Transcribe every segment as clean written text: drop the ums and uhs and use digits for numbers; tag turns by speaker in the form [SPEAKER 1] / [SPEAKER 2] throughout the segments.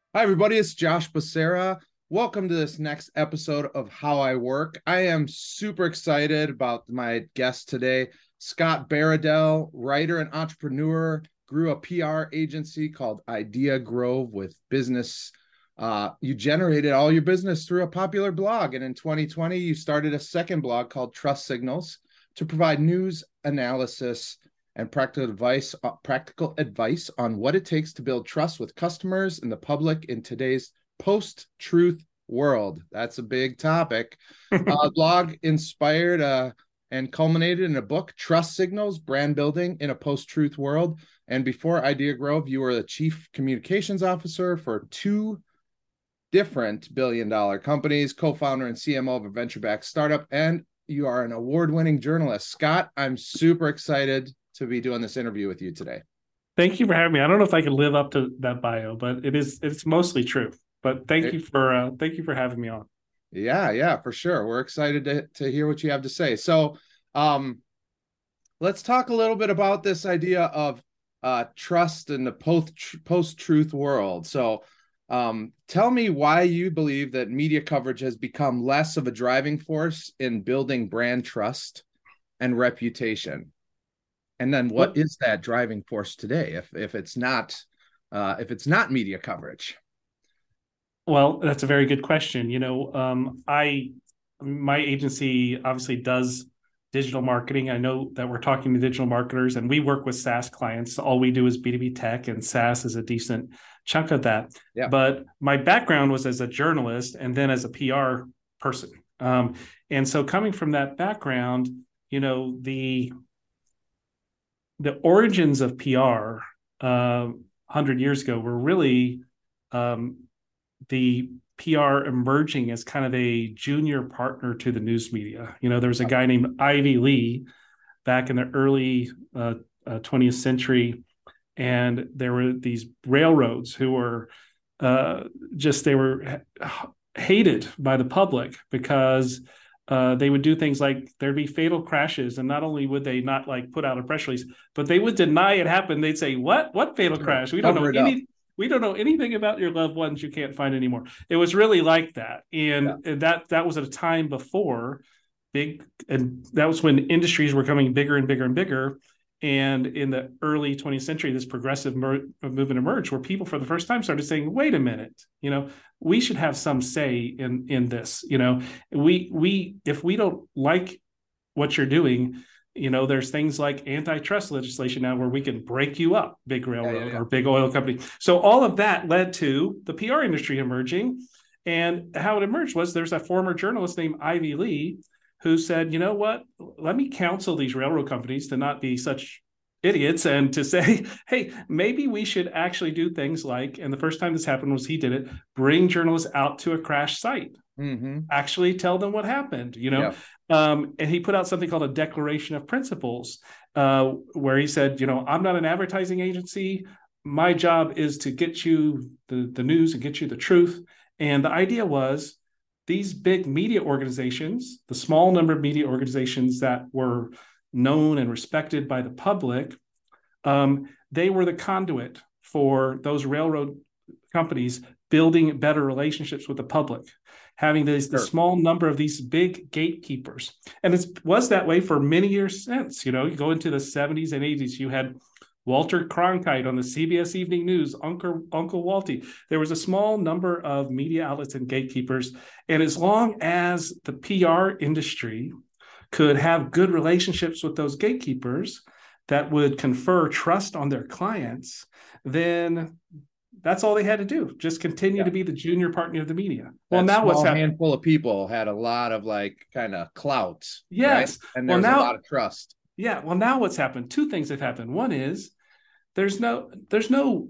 [SPEAKER 1] Hi, everybody. It's Josh Becerra. Welcome to this next episode of How I Work. I am super excited about my guest today, Scott Baradell, writer and entrepreneur, grew a PR agency called Idea Grove with business. You generated all your business through a popular blog. And in 2020, you started a second blog called Trust Signals to provide news analysis and practical advice on what it takes to build trust with customers and the public in today's post-truth world. That's a big topic. Blog inspired and culminated in a book, Trust Signals: Brand Building in a Post-Truth World. And before Idea Grove, you were the chief communications officer for two different billion-dollar companies, co-founder and CMO of a venture-backed startup, and you are an award-winning journalist. Scott, I'm super excited to be doing this interview with you today.
[SPEAKER 2] Thank you for having me. I don't know if I can live up to that bio, but it's mostly true. But thank you for having me on.
[SPEAKER 1] Yeah, for sure. We're excited to hear what you have to say. So, um, let's talk a little bit about this idea of trust in the post-truth world. So, tell me why you believe that media coverage has become less of a driving force in building brand trust and reputation. And then what
[SPEAKER 2] Well,
[SPEAKER 1] is that driving force today if it's not media coverage?
[SPEAKER 2] well, that's a very good question. I my agency obviously does digital marketing. I know that we're talking to digital marketers, and we work with SaaS clients. All we do is B2B tech, and SaaS is a decent chunk of that.
[SPEAKER 1] Yeah.
[SPEAKER 2] But my background was as a journalist and then as a PR person. And so coming from that background, you know, the origins of PR 100 years ago were really um, the PR emerging as kind of a junior partner to the news media. There was a guy named Ivy Lee back in the early 20th century, and there were these railroads who were they were hated by the public because they would do things like there'd be fatal crashes, and not only would they not like put out a press release, but they would deny it happened. They'd say, "What fatal
[SPEAKER 1] Sure.
[SPEAKER 2] crash? We don't know
[SPEAKER 1] Cover it up.
[SPEAKER 2] any. We don't know anything about your loved ones. You can't find anymore." It was really like that,
[SPEAKER 1] Yeah.
[SPEAKER 2] and that was at a time before big, and that was when industries were coming bigger and bigger and bigger. And in the early 20th century, this progressive movement emerged where people for the first time started saying, wait a minute, we should have some say in this. We if we don't like what you're doing, there's things like antitrust legislation now where we can break you up, big railroad
[SPEAKER 1] Yeah.
[SPEAKER 2] or big oil company. So all of that led to the PR industry emerging. And how it emerged was there's a former journalist named Ivy Lee who said, you know what, let me counsel these railroad companies to not be such idiots and to say, hey, maybe we should actually do things like, and the first time this happened was he did it, bring journalists out to a crash site,
[SPEAKER 1] Mm-hmm.
[SPEAKER 2] actually tell them what happened,
[SPEAKER 1] Yeah.
[SPEAKER 2] and he put out something called a Declaration of Principles, where he said, I'm not an advertising agency. My job is to get you the news and get you the truth. And the idea was these big media organizations, the small number of media organizations that were known and respected by the public, they were the conduit for those railroad companies building better relationships with the public, having the
[SPEAKER 1] Sure.
[SPEAKER 2] small number of these big gatekeepers. And it was that way for many years since. You go into the 70s and 80s, you had Walter Cronkite on the CBS Evening News, Uncle Walty. There was a small number of media outlets and gatekeepers. And as long as the PR industry could have good relationships with those gatekeepers that would confer trust on their clients, then that's all they had to do. Just continue
[SPEAKER 1] Yeah.
[SPEAKER 2] to be the junior partner of the media. Well,
[SPEAKER 1] That
[SPEAKER 2] now what's
[SPEAKER 1] small
[SPEAKER 2] happened?
[SPEAKER 1] handful of people had a lot of like kind of clout, right?
[SPEAKER 2] Yes.
[SPEAKER 1] And
[SPEAKER 2] Well,
[SPEAKER 1] there's a lot
[SPEAKER 2] now,
[SPEAKER 1] of trust.
[SPEAKER 2] yeah. Well, now what's happened? Two things have happened. One is there's no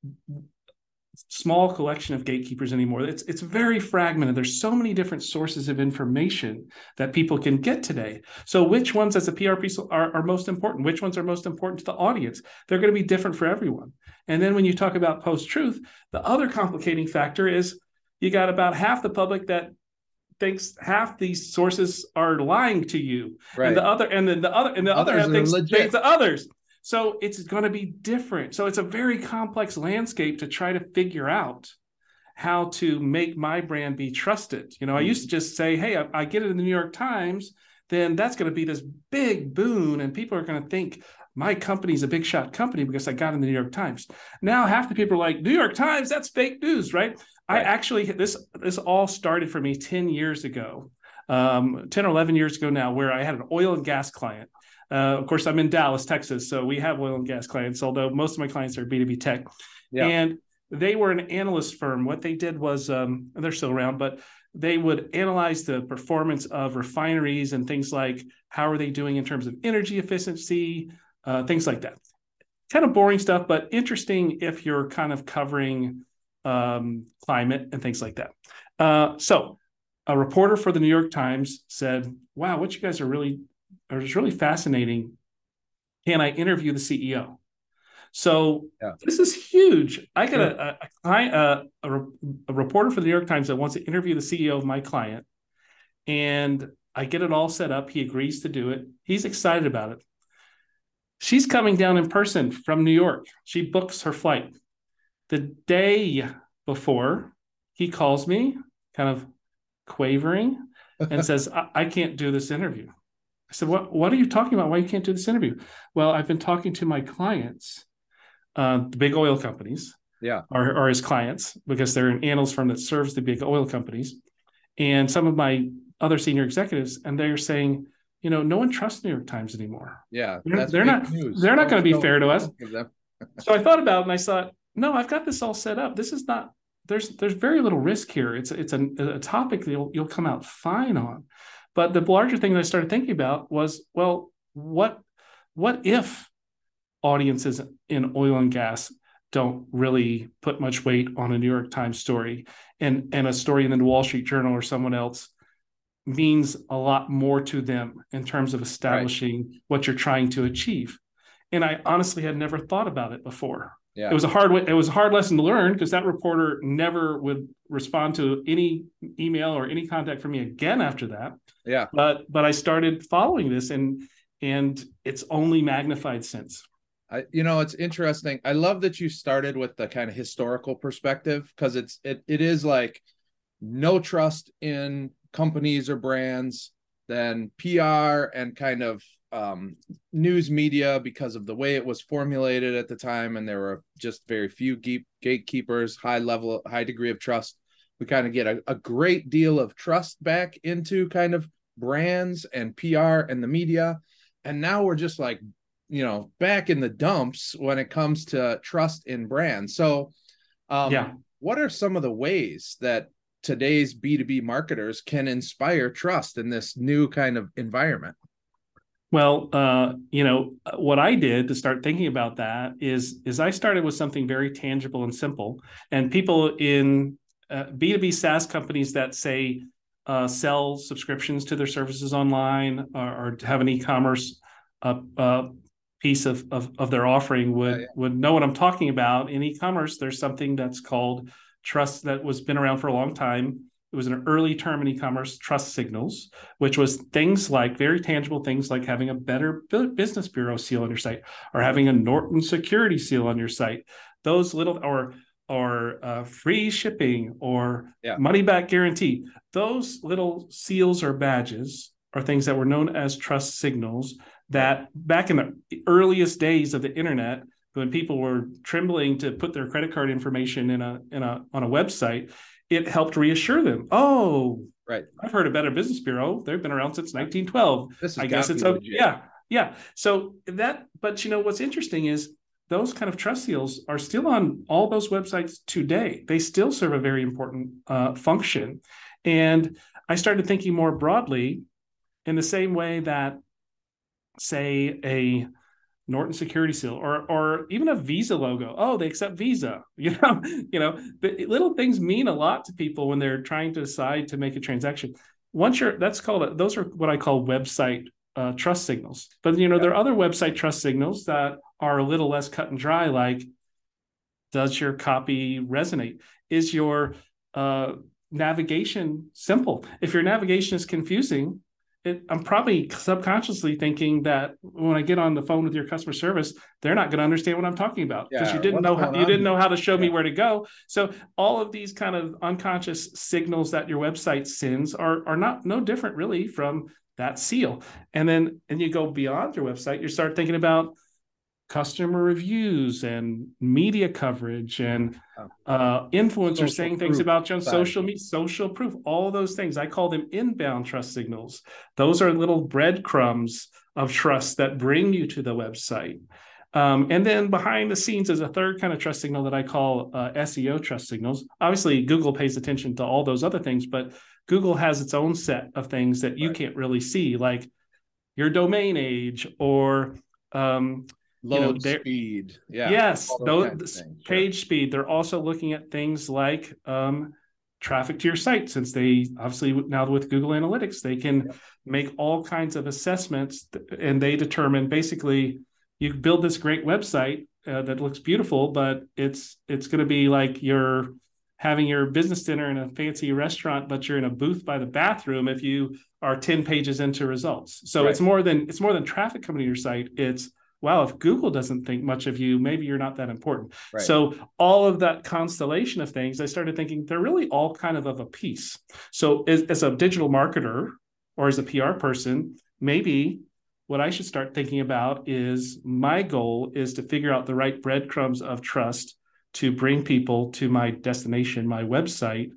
[SPEAKER 2] small collection of gatekeepers anymore. It's very fragmented. There's so many different sources of information that people can get today. So which ones as a PR piece are most important? Which ones are most important to the audience? They're going to be different for everyone. And then when you talk about post-truth, the other complicating factor is you got about half the public that thinks half these sources are lying to you, and
[SPEAKER 1] Right.
[SPEAKER 2] the other
[SPEAKER 1] Others
[SPEAKER 2] half
[SPEAKER 1] are
[SPEAKER 2] thinks
[SPEAKER 1] legit.
[SPEAKER 2] the others. So it's going to be different. So it's a very complex landscape to try to figure out. how to make my brand be trusted. I used to just say, hey, I get it in the New York Times, then that's going to be this big boon, and people are going to think my company's a big shot company because I got in the New York Times. Now half the people are like, New York Times, that's fake news, right? I actually, this all started for me 10 years ago, 10 or 11 years ago now, where I had an oil and gas client. Of course, I'm in Dallas, Texas, so we have oil and gas clients, although most of my clients are B2B tech. Yeah. And they were an analyst firm. What they did was, they're still around, but they would analyze the performance of refineries and things like how are they doing in terms of energy efficiency, things like that. Kind of boring stuff, but interesting if you're kind of covering climate and things like that. So a reporter for the New York Times said, wow, what you guys are really, it's really fascinating. Can I interview the CEO? So this is huge. I got a reporter for the New York Times that wants to interview the CEO of my client, and I get it all set up. He agrees to do it. He's excited about it. She's coming down in person from New York. She books her flight. The day before, he calls me, kind of quavering, and says, I can't do this interview. I said, what are you talking about? Why you can't do this interview? Well, I've been talking to my clients. The big oil companies are his clients because they're an analyst firm that serves the big oil companies, and some of my other senior executives, and they're saying, no one trusts New York Times anymore.
[SPEAKER 1] Yeah,
[SPEAKER 2] they're not going to be fair to us. So I thought about it, and I thought, no, I've got this all set up. This is not. There's very little risk here. It's a topic that you'll come out fine on. But the larger thing that I started thinking about was, well, what if audiences in oil and gas don't really put much weight on a New York Times story, and a story in the Wall Street Journal or someone else means a lot more to them in terms of establishing what you're trying to achieve. And I honestly had never thought about it before. Yeah. It was a hard lesson to learn, because that reporter never would respond to any email or any contact from me again after that. Yeah. But I started following this, and it's only magnified since.
[SPEAKER 1] It's interesting. I love that you started with the kind of historical perspective, because it is like no trust in companies or brands, then PR and kind of news media because of the way it was formulated at the time, and there were just very few gatekeepers, high degree of trust. We kind of get a great deal of trust back into kind of brands and PR and the media, and now we're just like, back in the dumps when it comes to trust in brands. So what are some of the ways that today's B2B marketers can inspire trust in this new kind of environment?
[SPEAKER 2] Well, what I did to start thinking about that is I started with something very tangible and simple. And people in B2B SaaS companies that say sell subscriptions to their services online, or have an e-commerce piece of their offering would know what I'm talking about. In e-commerce, there's something that's called trust that was been around for a long time. It was an early term in e-commerce, trust signals, which was things like very tangible things like having a Better Business Bureau seal on your site, or having a Norton Security seal on your site. Those little, or free shipping, or money back guarantee. Those little seals or badges are things that were known as trust signals, that back in the earliest days of the internet, when people were trembling to put their credit card information on a website, it helped reassure them. Oh, right. I've heard of Better Business Bureau. They've been around since 1912. I guess it's yeah. So that, but what's interesting is those kind of trust seals are still on all those websites today. They still serve a very important function. And I started thinking more broadly in the same way that, say, a Norton Security Seal, or even a Visa logo. Oh, they accept Visa. The little things mean a lot to people when they're trying to decide to make a transaction. Those are what I call website trust signals. But there are other website trust signals that are a little less cut and dry. Like, does your copy resonate? Is your navigation simple? If your navigation is confusing, I'm probably subconsciously thinking that when I get on the phone with your customer service, they're not going to understand what I'm talking about because
[SPEAKER 1] Yeah, what's going
[SPEAKER 2] you
[SPEAKER 1] on
[SPEAKER 2] didn't know
[SPEAKER 1] here?
[SPEAKER 2] how to show me
[SPEAKER 1] Yeah.
[SPEAKER 2] where to go. So all of these kind of unconscious signals that your website sends are not no different really from that seal. And you go beyond your website, you start thinking about customer reviews and media coverage and influencers
[SPEAKER 1] Social
[SPEAKER 2] saying things
[SPEAKER 1] proof
[SPEAKER 2] about you on
[SPEAKER 1] side.
[SPEAKER 2] social media, social proof, all those things. I call them inbound trust signals. Those are little breadcrumbs of trust that bring you to the website. And then behind the scenes is a third kind of trust signal that I call SEO trust signals. Obviously, Google pays attention to all those other things, but Google has its own set of things that you
[SPEAKER 1] Right.
[SPEAKER 2] can't really see, like your domain age or um,
[SPEAKER 1] Load
[SPEAKER 2] there.
[SPEAKER 1] speed. Yeah.
[SPEAKER 2] Yes,
[SPEAKER 1] All those kinds of
[SPEAKER 2] those
[SPEAKER 1] things. Sure.
[SPEAKER 2] page speed. They're also looking at things like traffic to your site, since they obviously now with Google Analytics they can
[SPEAKER 1] Yep.
[SPEAKER 2] make all kinds of assessments, and they determine basically you build this great website that looks beautiful, but it's going to be like you're having your business dinner in a fancy restaurant, but you're in a booth by the bathroom if you are 10 pages into results. So
[SPEAKER 1] Right.
[SPEAKER 2] it's more than traffic coming to your site. It's wow, if Google doesn't think much of you, maybe you're not that important.
[SPEAKER 1] Right.
[SPEAKER 2] So all of that constellation of things, I started thinking they're really all kind of a piece. So as a digital marketer or as a PR person, maybe what I should start thinking about is my goal is to figure out the right breadcrumbs of trust to bring people to my destination, my website,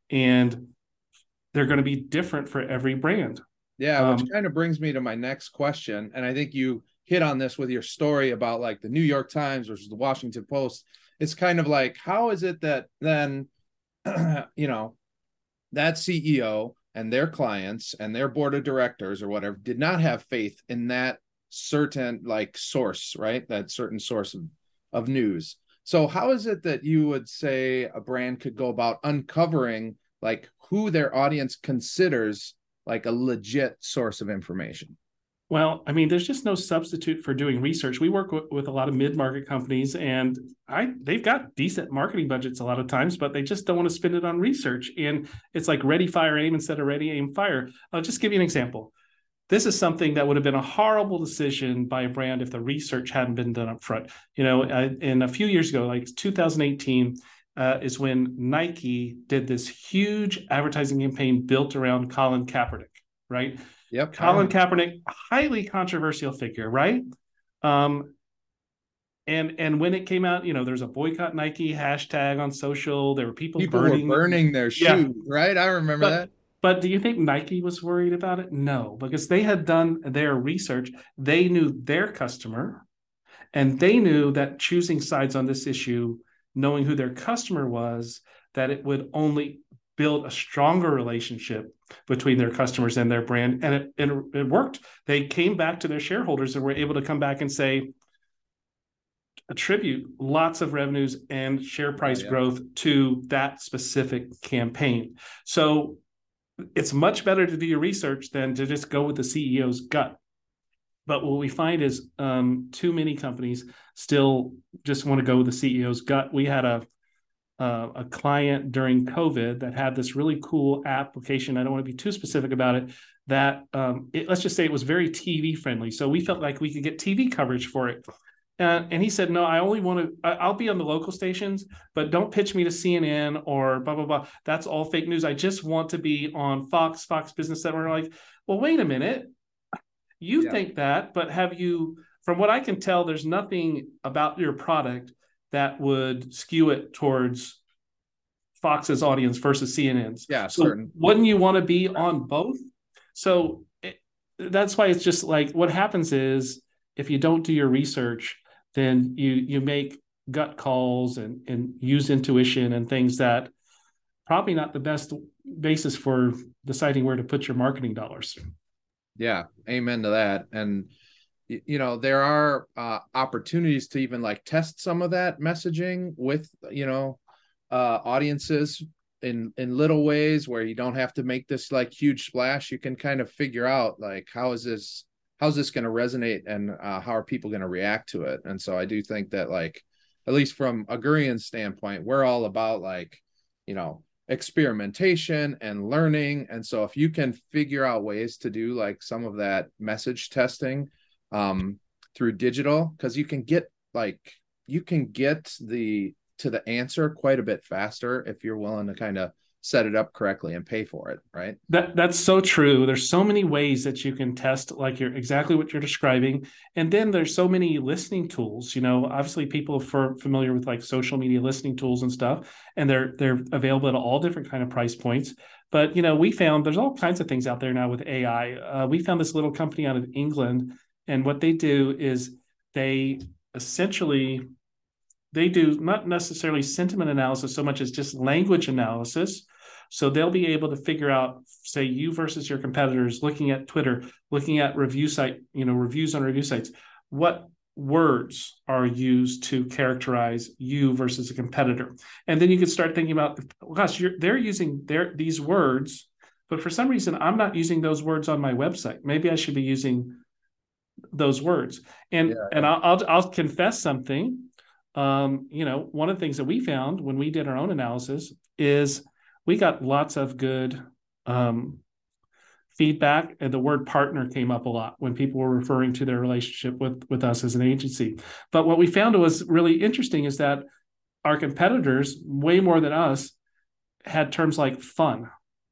[SPEAKER 2] and they're going to be different for every brand.
[SPEAKER 1] Yeah, which
[SPEAKER 2] Um,
[SPEAKER 1] kind of brings me to my next question. And I think you hit on this with your story about like the New York Times versus the Washington Post. It's kind of like, how is it that then, you know, that CEO and their clients and their board of directors or whatever did not have faith in that certain like source, right? That certain source of news. So how is it that you would say a brand could go about uncovering like who their audience considers like a legit source of information?
[SPEAKER 2] Well, I mean, there's just no substitute for doing research. We work with a lot of mid-market companies, and they've got decent marketing budgets a lot of times, but they just don't want to spend it on research. And it's like ready, fire, aim instead of ready, aim, fire. I'll just give you an example. This is something that would have been a horrible decision by a brand if the research hadn't been done up front. And a few years ago, like 2018, is when Nike did this huge advertising campaign built around Colin Kaepernick, right?
[SPEAKER 1] Yep, I
[SPEAKER 2] Colin
[SPEAKER 1] remember.
[SPEAKER 2] Kaepernick, highly controversial figure, right? Um, and when it came out, there's a boycott Nike hashtag on social. There were people
[SPEAKER 1] People were
[SPEAKER 2] burning.
[SPEAKER 1] burning their
[SPEAKER 2] Yeah,
[SPEAKER 1] shoes, right? I remember
[SPEAKER 2] but
[SPEAKER 1] that.
[SPEAKER 2] but do you think Nike was worried about it? No, because they had done their research. They knew their customer, and they knew that choosing sides on this issue, knowing who their customer was, that it would only build a stronger relationship between their customers and their brand. And it worked. They came back to their shareholders and were able to come back and say, attribute lots of revenues and share
[SPEAKER 1] Oh
[SPEAKER 2] price
[SPEAKER 1] yeah.
[SPEAKER 2] growth to that specific campaign. So it's much better to do your research than to just go with the CEO's gut. But what we find is too many companies still just want to go with the CEO's gut. We had a client during COVID that had this really cool application. I don't want to be too specific about it. That let's just say it was very TV friendly. So we felt like we could get TV coverage for it. And he said, no, I only want to, I'll be on the local stations, but don't pitch me to CNN or blah, blah, blah. That's all fake news. I just want to be on Fox Business Network. We're like, well, wait a minute. You
[SPEAKER 1] Yeah.
[SPEAKER 2] think that, but have you, from what I can tell, there's nothing about your product that would skew it towards Fox's audience versus CNN's.
[SPEAKER 1] Yeah,
[SPEAKER 2] So
[SPEAKER 1] certain.
[SPEAKER 2] wouldn't you want to be on both? So that's why it's just like what happens is if you don't do your research, then you make gut calls and use intuition and things that probably not the best basis for deciding where to put your marketing dollars.
[SPEAKER 1] Yeah, amen to that. And there are opportunities to even like test some of that messaging with audiences in little ways where you don't have to make this like huge splash. You can kind of figure out like how's this going to resonate and how are people going to react to it. And so I do think that like at least from a Gurian standpoint, we're all about like experimentation and learning. And so if you can figure out ways to do like some of that message testing through digital, because you can get to the answer quite a bit faster if you're willing to kind of set it up correctly and pay for it, right?
[SPEAKER 2] That's so true. There's so many ways that you can test, like you're exactly what you're describing. And then there's so many listening tools. Obviously people are familiar with like social media listening tools and stuff, and they're available at all different kind of price points. But we found there's all kinds of things out there now with AI. We found this little company out of England, and what they do is they do not necessarily sentiment analysis so much as just language analysis. So they'll be able to figure out, say, you versus your competitors, looking at Twitter, looking at reviews on review sites. What words are used to characterize you versus a competitor? And then you can start thinking about, gosh, they're using these words, but for some reason, I'm not using those words on my website. Maybe I should be using those words. And I'll confess something. One of the things that we found when we did our own analysis is we got lots of good feedback, and the word partner came up a lot when people were referring to their relationship with us as an agency. But what we found was really interesting is that our competitors, way more than us, had terms like fun.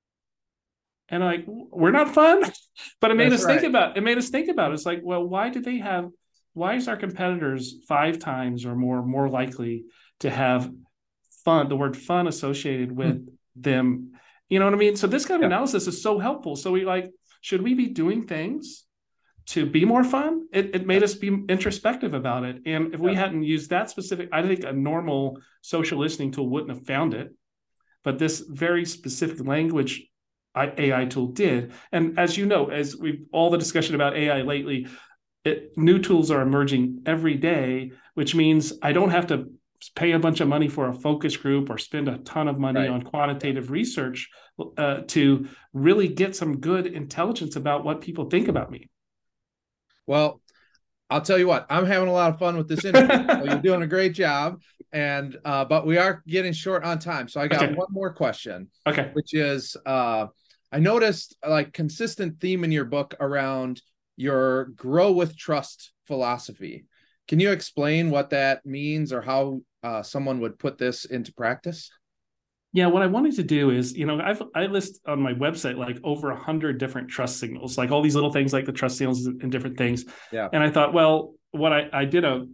[SPEAKER 2] And like, we're not fun, but it made us think about it. It's like, well, why is our competitors 5 times or more likely to have fun, the word fun associated with them? You know what I mean? So this kind of analysis is so helpful. So should we be doing things to be more fun? It made us be introspective about it. And if we hadn't used that specific, I think a normal social listening tool wouldn't have found it. But this very specific language AI tool did. And as you know, all the discussion about AI lately, new tools are emerging every day, which means I don't have to pay a bunch of money for a focus group or spend a ton of money on quantitative research to really get some good intelligence about what people think about me.
[SPEAKER 1] Well, I'll tell you what, I'm having a lot of fun with this interview. So you're doing a great job. And but we are getting short on time. So I got one more question.
[SPEAKER 2] Okay.
[SPEAKER 1] Which is I noticed like consistent theme in your book around your grow with trust philosophy. Can you explain what that means or how someone would put this into practice?
[SPEAKER 2] Yeah, what I wanted to do is, I list on my website like over 100 different trust signals, like all these little things like the trust signals and different things.
[SPEAKER 1] Yeah.
[SPEAKER 2] And I thought, well, I did a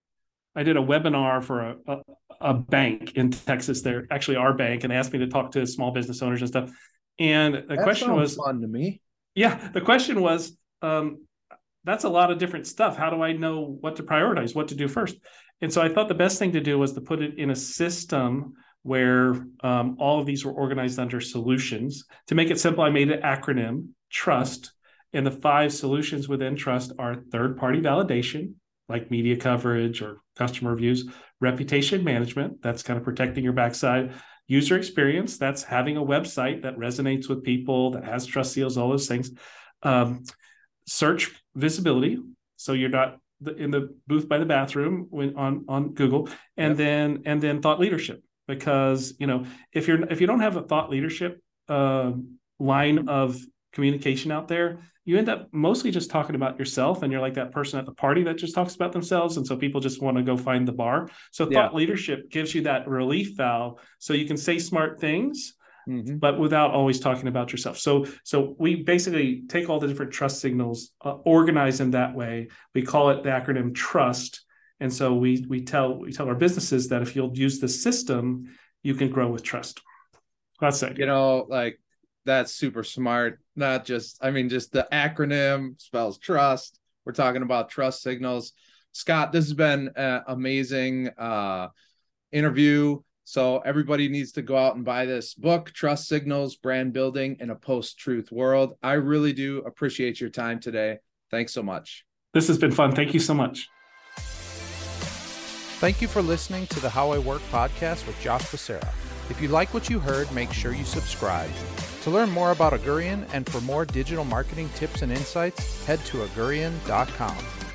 [SPEAKER 2] webinar for a bank in Texas. They're actually our bank, and they asked me to talk to small business owners and stuff. And the question was
[SPEAKER 1] fun to me.
[SPEAKER 2] Yeah, the question was, that's a lot of different stuff. How do I know what to prioritize, what to do first? And so I thought the best thing to do was to put it in a system where all of these were organized under solutions. To make it simple, I made an acronym, TRUST. And the 5 solutions within TRUST are third-party validation, like media coverage or customer reviews, reputation management, that's kind of protecting your backside, user experience, that's having a website that resonates with people, that has trust seals, all those things. Search visibility, so you're not in the booth by the bathroom on Google, and then thought leadership, because if you don't have a thought leadership line of communication out there, you end up mostly just talking about yourself, and you're like that person at the party that just talks about themselves, and so people just want to go find the bar. So thought leadership gives you that relief valve, so you can say smart things, but without always talking about yourself. So we basically take all the different trust signals, organize them that way. We call it the acronym TRUST, and so we tell our businesses that if you'll use the system, you can grow with trust. That's it.
[SPEAKER 1] Like that's super smart. Not just, just the acronym spells trust. We're talking about trust signals. Scott, this has been an amazing interview. So everybody needs to go out and buy this book, Trust Signals, Brand Building in a Post-Truth World. I really do appreciate your time today. Thanks so much.
[SPEAKER 2] This has been fun. Thank you so much.
[SPEAKER 3] Thank you for listening to the How I Work podcast with Josh Becerra. If you like what you heard, make sure you subscribe. To learn more about Augurian and for more digital marketing tips and insights, head to augurian.com.